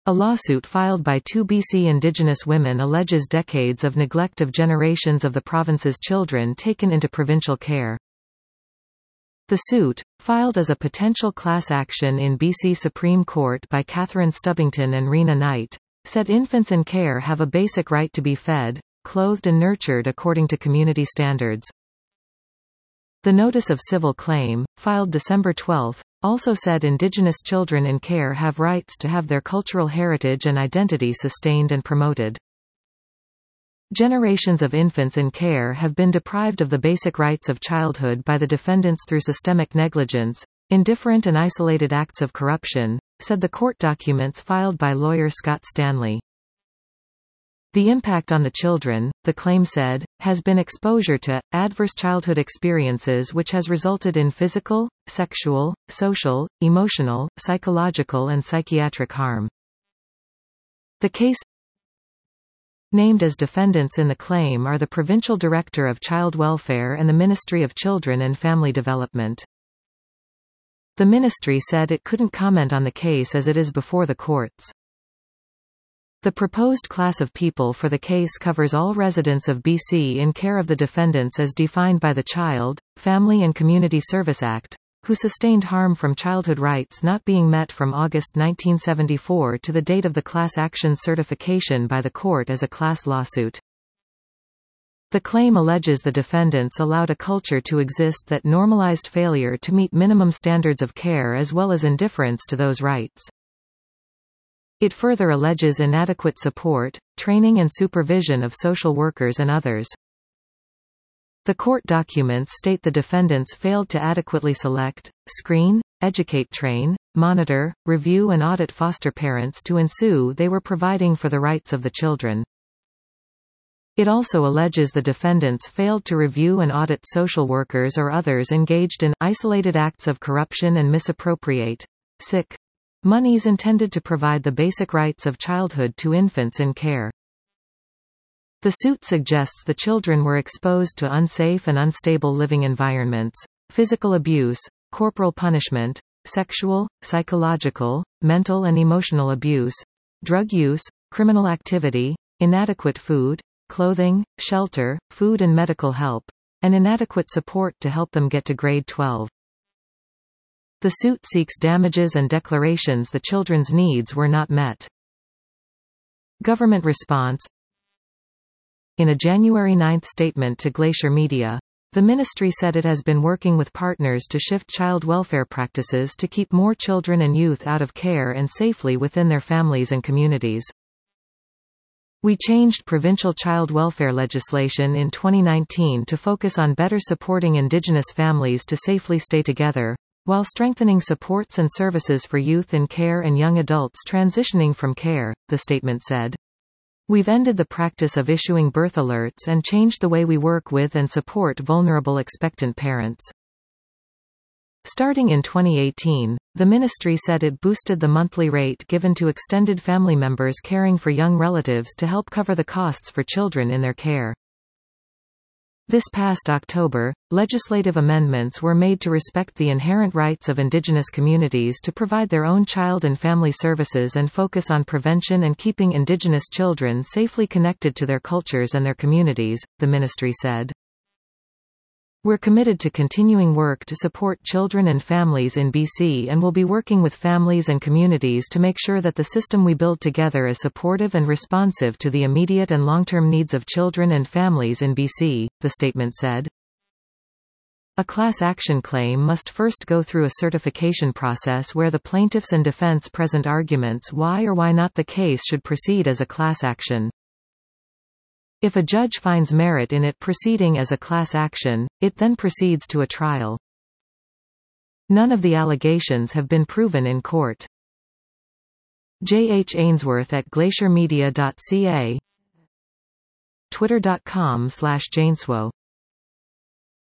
A lawsuit filed by 2 BC Indigenous women alleges decades of neglect of generations of the province's children taken into provincial care. The suit, filed as a potential class action in BC Supreme Court by Catherine Stubbington and Rena Knight, said infants in care have a basic right to be fed, clothed and nurtured according to community standards. The notice of civil claim, filed December 12, also said Indigenous children in care have rights to have their cultural heritage and identity sustained and promoted. Generations of infants in care have been deprived of the basic rights of childhood by the defendants through systemic negligence, indifferent and isolated acts of corruption, said the court documents filed by lawyer Scott Stanley. The impact on the children, the claim said, has been exposure to adverse childhood experiences which has resulted in physical, sexual, social, emotional, psychological and psychiatric harm. The case named as defendants in the claim are the Provincial Director of Child Welfare and the Ministry of Children and Family Development. The ministry said it couldn't comment on the case as it is before the courts. The proposed class of people for the case covers all residents of BC in care of the defendants as defined by the Child, Family and Community Service Act, who sustained harm from childhood rights not being met from August 1974 to the date of the class action certification by the court as a class lawsuit. The claim alleges the defendants allowed a culture to exist that normalized failure to meet minimum standards of care as well as indifference to those rights. It further alleges inadequate support, training and supervision of social workers and others. The court documents state the defendants failed to adequately select, screen, educate, train, monitor, review and audit foster parents to ensue they were providing for the rights of the children. It also alleges the defendants failed to review and audit social workers or others engaged in isolated acts of corruption and misappropriate sick monies intended to provide the basic rights of childhood to infants in care. The suit suggests the children were exposed to unsafe and unstable living environments, physical abuse, corporal punishment, sexual, psychological, mental and emotional abuse, drug use, criminal activity, inadequate food, clothing, shelter, food and medical help, and inadequate support to help them get to grade 12. The suit seeks damages and declarations the children's needs were not met. Government response. In a January 9 statement to Glacier Media, the ministry said it has been working with partners to shift child welfare practices to keep more children and youth out of care and safely within their families and communities. We changed provincial child welfare legislation in 2019 to focus on better supporting Indigenous families to safely stay together, while strengthening supports and services for youth in care and young adults transitioning from care, the statement said. We've ended the practice of issuing birth alerts and changed the way we work with and support vulnerable expectant parents. Starting in 2018, the ministry said it boosted the monthly rate given to extended family members caring for young relatives to help cover the costs for children in their care. This past October, legislative amendments were made to respect the inherent rights of Indigenous communities to provide their own child and family services and focus on prevention and keeping Indigenous children safely connected to their cultures and their communities, the ministry said. We're committed to continuing work to support children and families in BC and will be working with families and communities to make sure that the system we build together is supportive and responsive to the immediate and long-term needs of children and families in BC, the statement said. A class action claim must first go through a certification process where the plaintiffs and defense present arguments why or why not the case should proceed as a class action. If a judge finds merit in it proceeding as a class action, it then proceeds to a trial. None of the allegations have been proven in court. J. H. Ainsworth at glaciermedia.ca, twitter.com/Janeswo